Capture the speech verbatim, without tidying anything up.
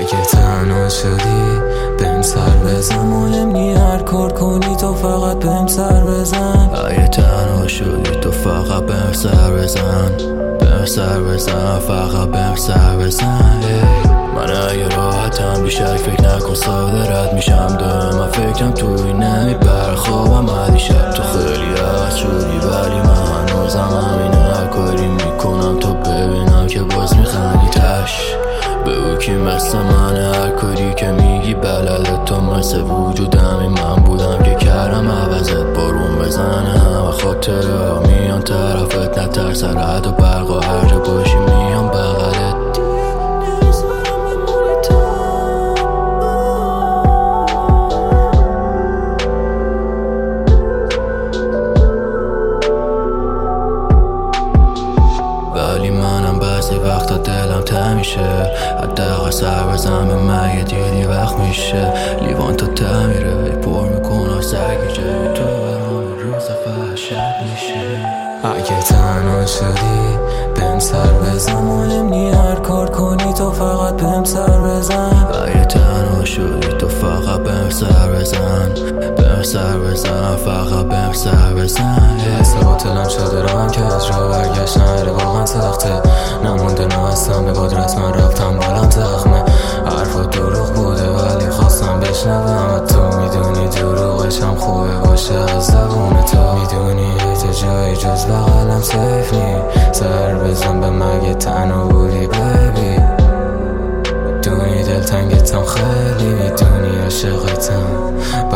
اگه تنها شدی بهم سر بزن، مهم نی هر کار کنی تو فقط بهم سر بزن. اگه تنها شدی تو فقط بهم سر بزن، بهم سر بزن، فقط بهم سر بزن. من اگه راحتم بیشک فکر نکن ساده رد میشم داره. من فکرم توی نمیبر خوابم علی شب تو خیلی عوض شدی ولی من هنوزم همینه. هر کاری میکنم تو ببینم که باز میخندی تش بگو کی مثل منه. هر کاری که میگی بلده تو مثل وجودم من بودم که کردم عوضت بارون بزنه و خاطره ها میان طرفت نترس رد و برق و هر جا باشی میان بغلت. ولی منم بعضی وقتا دلم تمیشه حداقل سر بزن به من یه دیدی وقت میشه. لیوان تا تمیره پر میکنم سرگیجه تو برام روز فحشت میشه. اگه تنها شدی بهم سر بزن، مهم نی هر کار کنی تو فقط بهم سر بزن. اگه تنها شدی تو فقط بهم سر بزن، بهم سر بزن، فقط بهم سر بزن. حس باطلم شده راهم که از راه برگشتن هره واقعا سخته. نمونده نهستم به باد رسما رفتم بالان زخمه. حرفا دروغ بوده ولی خواستم بشنوم. تو میدونی دروغشم خوبه باشه از زبون تو. میدونی هیچ جایی جز بغلم سیف نی. سر بزن به مگه تنها بودی بیبی. میدونی دلتنگتم خیلی، میدونی عاشقتم